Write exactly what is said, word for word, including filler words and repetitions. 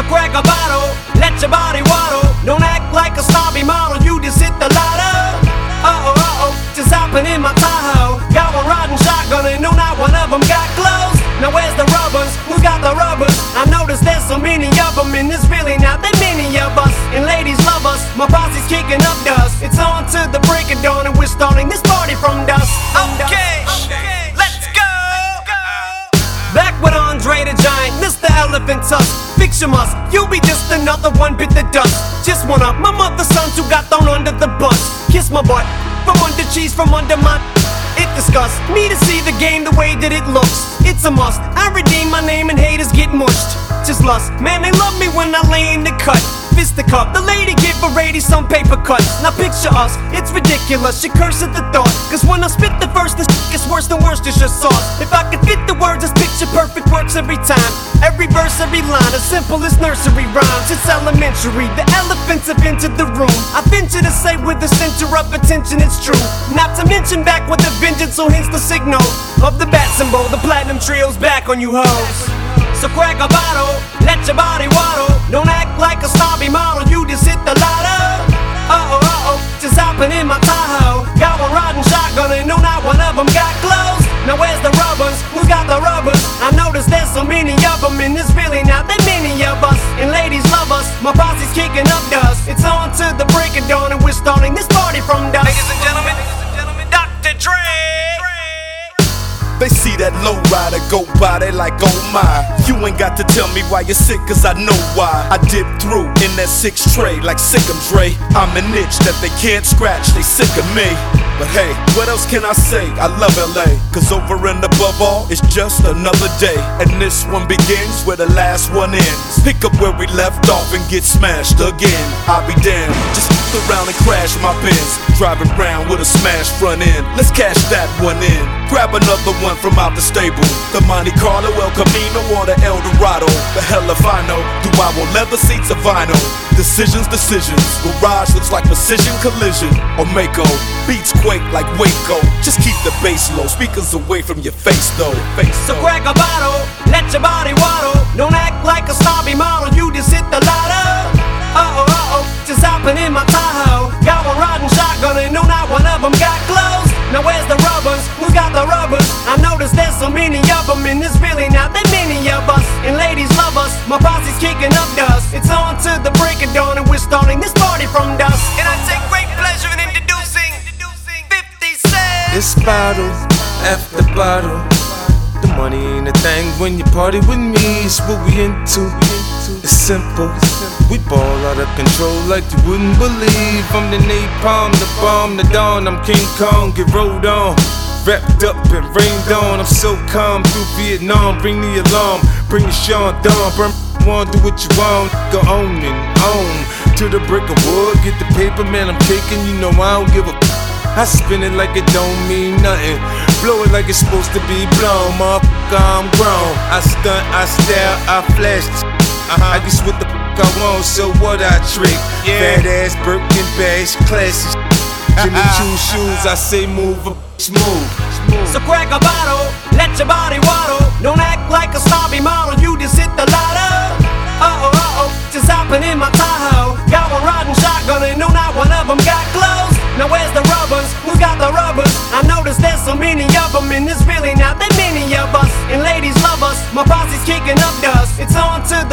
crack a bottle, let your body waddle. Don't act like a snobby model, you just hit the lotto. Uh-oh, uh-oh, just hopping in my Tahoe. Got one riding shotgun and no, not one of them got clothes. Now where's the rubbers? Who got the rubbers? I noticed there's so many of them, and there's really not that many of us. And ladies love us, my posse's kicking up dust. It's on to the break of dawn, and we're starting this party from dusk. Okay, okay, let's go. Back with Andre the Giant, Mister Elephant Tusk. Fix your must, you'll be just another one bit the dust. Just one of my mother's sons who got thrown under the bus. Kiss my butt, from under cheese, from under my. It disgusts me to see the game the way that it looks. It's a must, I redeem my name and haters get mushed. Just lust, man they love me when I lay in the cut. Fist the cup, the lady give a lady some paper cuts. Now picture us, it's ridiculous, you curse at the thought. Cause when I spit the verse, this is worse than worse, it's just sauce. If I could fit the words, this picture perfect works every time. Every verse, every line, as simple as nursery rhymes. It's elementary, the elephants have entered the room. I venture to say with the center of attention it's true. Not to mention back with the vengeance, so hence the signal of the bat symbol. The platinum trio's back on you hoes. So crack a bottle, let your body waddle. Don't act like a snobby model, you just hit the lotto. Uh-oh, uh-oh, just hopping in my Tahoe. Got one riding shotgun and no, not one of them got clothes. Now where's the rubbers? Who got the rubbers? I noticed there's so many of them, and there's really not that many of us. And ladies love us, my posse's kicking up dust. It's on to the break of dawn, and we're starting this party from dusk. Ladies and gentlemen, Doctor Dre. They see that low rider go by, they like, oh my. You ain't got to tell me why you're sick, cause I know why. I dip through in that six tray like Sick'em Dre. I'm an itch that they can't scratch, they sick of me. But hey, what else can I say? I love L A, cause over and above all, it's just another day. And this one begins where the last one ends. Pick up where we left off and get smashed again. I'll be damned, just f*** around and crash my Benz. Driving round with a smashed front end. Let's cash that one in. Grab another one from out the stable. The Monte Carlo, El Camino, or the El Dorado. The hell if I know. Do I want leather seats or vinyl? Decisions, decisions. Garage looks like precision collision. Or Mako. Beats quake like Waco. Just keep the bass low. Speakers away from your face though. Face so though. Crack a bottle, let your body waddle. Don't act like a snobby model, you just hit the lotto. Uh-oh, uh-oh, just hopping in my Tahoe. Got one riding shotgun and no, not one of them got clothes. Now where's the rubbers? Who got the rubbers? I noticed there's so many of them, and there's really not that many of us. And ladies love us, my posse's kicking up dust. It's on to the break of dawn, and we're starting this party from dusk. And I take great pleasure in introducing fifty Cent. This bottle after bottle. The money ain't a thing when you party with me. It's what we into. It's simple. We ball out of control like you wouldn't believe. I'm the napalm, the bomb, the dawn. I'm King Kong, get rolled on. Wrapped up and rained on. I'm so calm through Vietnam. Bring the alarm, bring the Sean Dawn. Burn one, do what you want. Go on and on to the brick of wood. Get the paper, man. I'm taking. You know I don't give a. I spin it like it don't mean nothing. Blow it like it's supposed to be blown. Motherfucker, I'm grown. I stunt, I stare, I flash. Uh-huh. I guess what the fuck I want, so what I trick. Yeah. Fat ass Birkin bags, classy. Jimmy Choo shoes, I say move, a bitch move. So crack a bottle, let your body waddle. Don't act like a snobby model, you just hit the lotto. Uh-oh, uh-oh, just hopping in my Tahoe. Got one riding shotgun and no, not one of them got clothes. Now where's the rubbers? Who got the rubbers? I noticed there's so many of them, and there's really not that many of us. And ladies love us, my posse's kicking up dust. It's on to